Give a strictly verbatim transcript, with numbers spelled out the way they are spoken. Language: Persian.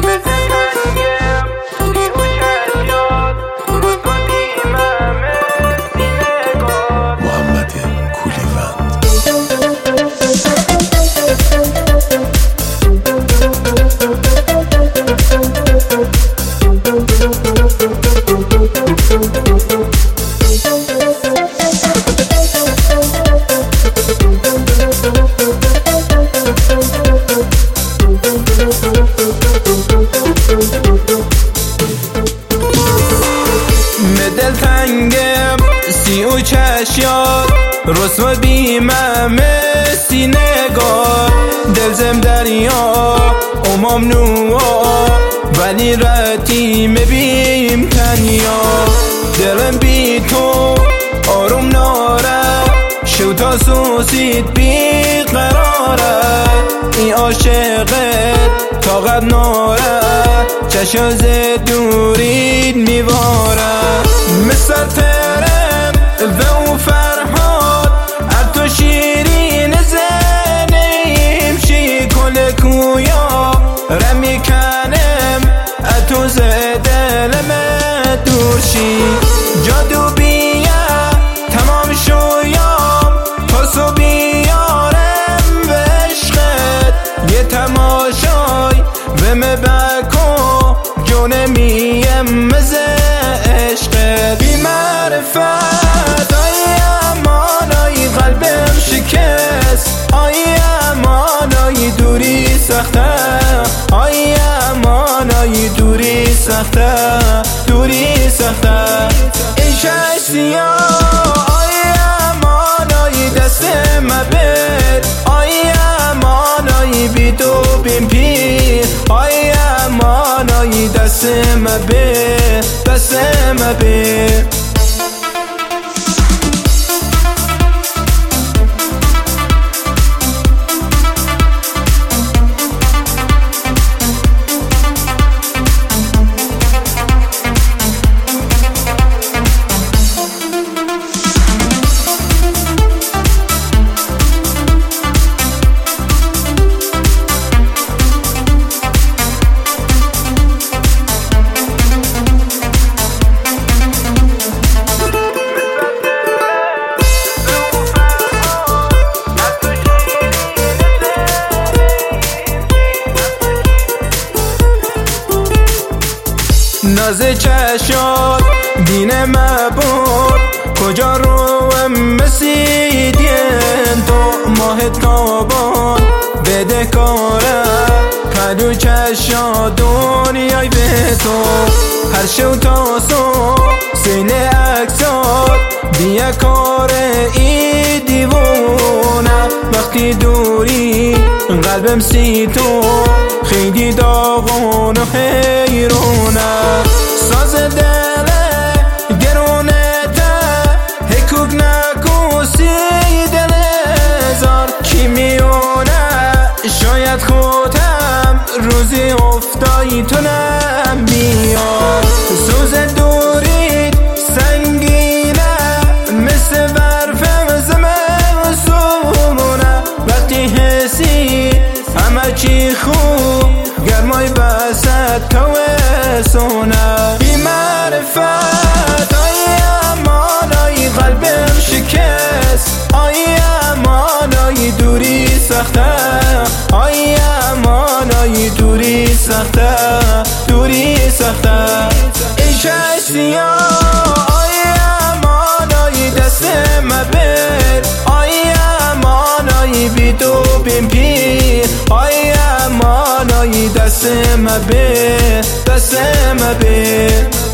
دلتنگم سی و چشیات رسوا بیمم سی نگاه دلزم دریا امام نوا ولی رتی مبیم تنیا دلم بی تو آروم ناره شو تا سوسید بی قراره این عاشقت طاقت ناره چشم ز دورید میواره مصر ترم و او فرهاد ارتو شیرین زنیم شی کل کویا رمی کنم اتو ز دلم دور شی جادو بیه تمام شویام پاسو بیارم و عشقت یه تماشای و مبکو جونه میم مزه عشقت بی معرفت آی امانای قلبم شکست آی امانای دوری سخته آی امانای دوری سخته دوری سخته ایشش سیاه آی امانای دست مبر آی امانای بی تو بیم پیر آی امانای دست مبر دست مبر ناز چشات دین مبود کجا روم مسیدین تو ماه تابان بده کاره کدو چشات دنیای به تو هر شو تاسو سین اکسات بیا کار ای دیوونه وقتی دوری قلبم سی تو خیلی داغون و حیرونه ساز دله گرونه ته حکوک نکوسی دل زار کی میونه شاید خودم روزی افتایی تو نمیار سوز دورید سنگینه مثل برفم زمستونه وقتی حسی همه چی خوب گرمای بسد توسونه بی معرفت آی امانای قلبم شکست آی امانای دوری سخته آی امانای دوری سخته دوری سخته ایشش سیاه آی امانای دست مبر آی امانای بی تو بیم پیر آی امانای دست مبر دست مبر